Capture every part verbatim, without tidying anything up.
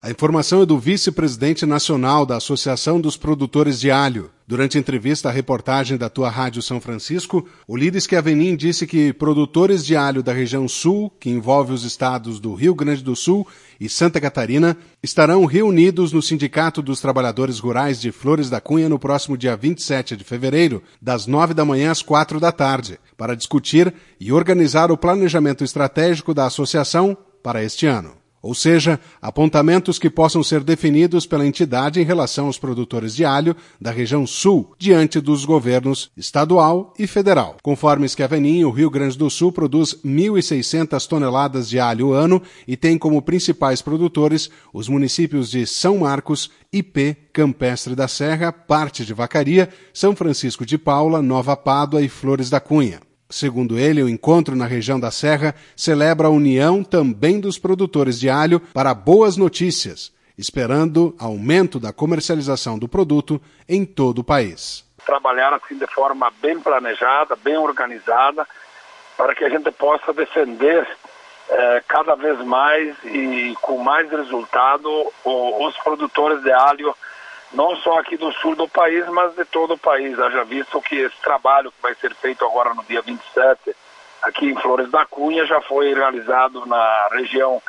A informação é do vice-presidente nacional da Associação dos Produtores de Alho. Durante entrevista à reportagem da Tua Rádio São Francisco, o líder Schiavenin disse que produtores de alho da região sul, que envolve os estados do Rio Grande do Sul e Santa Catarina, estarão reunidos no Sindicato dos Trabalhadores Rurais de Flores da Cunha no próximo dia vinte e sete de fevereiro, das nove da manhã às quatro da tarde, para discutir e organizar o planejamento estratégico da associação para este ano. Ou seja, apontamentos que possam ser definidos pela entidade em relação aos produtores de alho da região sul, diante dos governos estadual e federal. Conforme Schiavenin, o Rio Grande do Sul produz mil e seiscentas toneladas de alho ano e tem como principais produtores os municípios de São Marcos, Ipê, Campestre da Serra, parte de Vacaria, São Francisco de Paula, Nova Pádua e Flores da Cunha. Segundo ele, o encontro na região da Serra celebra a união também dos produtores de alho para boas notícias, esperando aumento da comercialização do produto em todo o país. Trabalhar assim de forma bem planejada, bem organizada, para que a gente possa defender eh, cada vez mais e com mais resultado o, os produtores de alho, não só aqui do sul do país, mas de todo o país. Haja visto que esse trabalho que vai ser feito agora no dia vinte e sete, aqui em Flores da Cunha, já foi realizado na região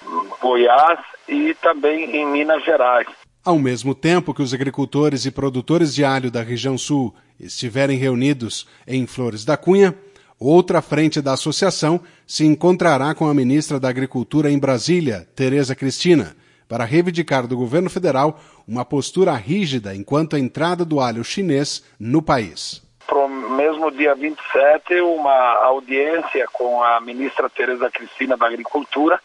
Goiás e também em Minas Gerais. Ao mesmo tempo que os agricultores e produtores de alho da região sul estiverem reunidos em Flores da Cunha, outra frente da associação se encontrará com a ministra da Agricultura em Brasília, Tereza Cristina, para reivindicar do governo federal uma postura rígida enquanto a entrada do alho chinês no país. Para o mesmo dia vinte e sete, uma audiência com a ministra Tereza Cristina da Agricultura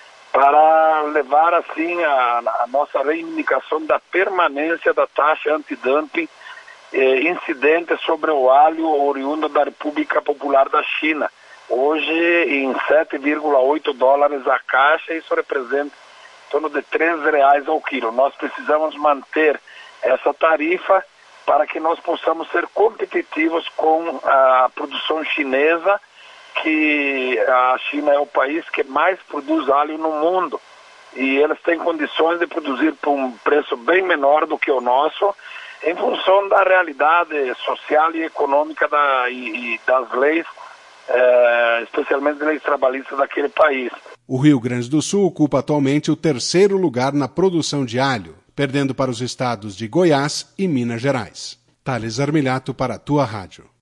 para levar assim a, a nossa reivindicação da permanência da taxa antidumping eh, incidente sobre o alho oriundo da República Popular da China. Hoje em sete vírgula oito dólares a caixa, isso representa em torno de três reais ao quilo. Nós precisamos manter essa tarifa para que nós possamos ser competitivos com a produção chinesa, que a China é o país que mais produz alho no mundo. E eles têm condições de produzir por um preço bem menor do que o nosso, em função da realidade social e econômica da, e, e das leis, eh, especialmente leis trabalhistas daquele país. O Rio Grande do Sul ocupa atualmente o terceiro lugar na produção de alho, perdendo para os estados de Goiás e Minas Gerais. Thales Armilhato para a Tua Rádio.